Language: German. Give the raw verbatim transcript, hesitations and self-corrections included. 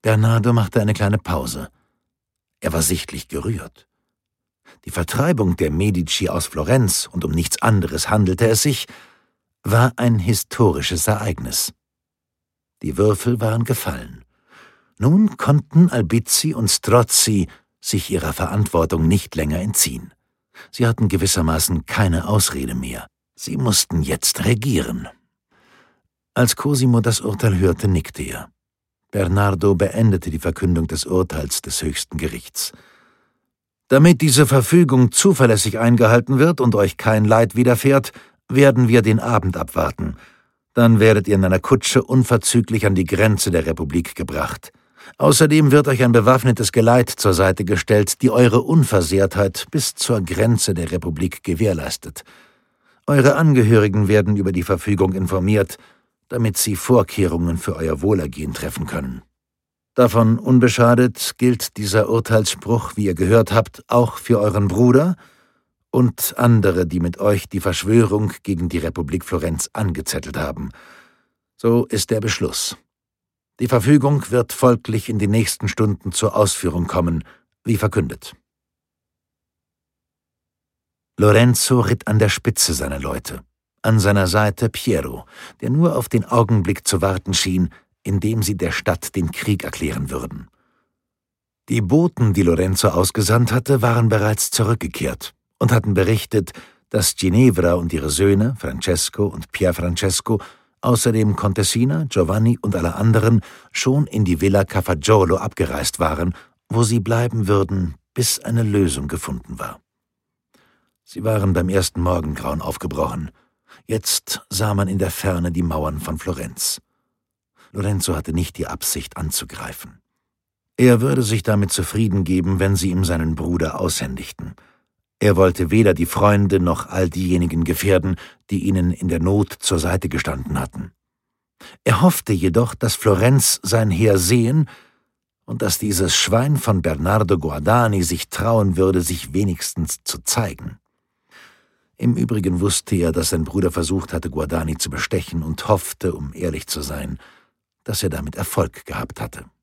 Bernardo machte eine kleine Pause. Er war sichtlich gerührt. Die Vertreibung der Medici aus Florenz, und um nichts anderes handelte es sich, war ein historisches Ereignis. Die Würfel waren gefallen. Nun konnten Albizzi und Strozzi sich ihrer Verantwortung nicht länger entziehen. Sie hatten gewissermaßen keine Ausrede mehr. Sie mussten jetzt regieren. Als Cosimo das Urteil hörte, nickte er. Bernardo beendete die Verkündung des Urteils des höchsten Gerichts. Damit diese Verfügung zuverlässig eingehalten wird und euch kein Leid widerfährt, werden wir den Abend abwarten. Dann werdet ihr in einer Kutsche unverzüglich an die Grenze der Republik gebracht. Außerdem wird euch ein bewaffnetes Geleit zur Seite gestellt, die eure Unversehrtheit bis zur Grenze der Republik gewährleistet. Eure Angehörigen werden über die Verfügung informiert, damit sie Vorkehrungen für euer Wohlergehen treffen können. Davon unbeschadet gilt dieser Urteilsspruch, wie ihr gehört habt, auch für euren Bruder und andere, die mit euch die Verschwörung gegen die Republik Florenz angezettelt haben. So ist der Beschluss. Die Verfügung wird folglich in den nächsten Stunden zur Ausführung kommen, wie verkündet. Lorenzo ritt an der Spitze seiner Leute. An seiner Seite Piero, der nur auf den Augenblick zu warten schien, in dem sie der Stadt den Krieg erklären würden. Die Boten, die Lorenzo ausgesandt hatte, waren bereits zurückgekehrt und hatten berichtet, dass Ginevra und ihre Söhne, Francesco und Pierfrancesco, außerdem Contessina, Giovanni und alle anderen, schon in die Villa Cafaggiolo abgereist waren, wo sie bleiben würden, bis eine Lösung gefunden war. Sie waren beim ersten Morgengrauen aufgebrochen. Jetzt sah man in der Ferne die Mauern von Florenz. Lorenzo hatte nicht die Absicht anzugreifen. Er würde sich damit zufrieden geben, wenn sie ihm seinen Bruder aushändigten. Er wollte weder die Freunde noch all diejenigen gefährden, die ihnen in der Not zur Seite gestanden hatten. Er hoffte jedoch, dass Florenz sein Heer sehen und dass dieses Schwein von Bernardo Guardani sich trauen würde, sich wenigstens zu zeigen. Im Übrigen wusste er, dass sein Bruder versucht hatte, Guardani zu bestechen und hoffte, um ehrlich zu sein, dass er damit Erfolg gehabt hatte.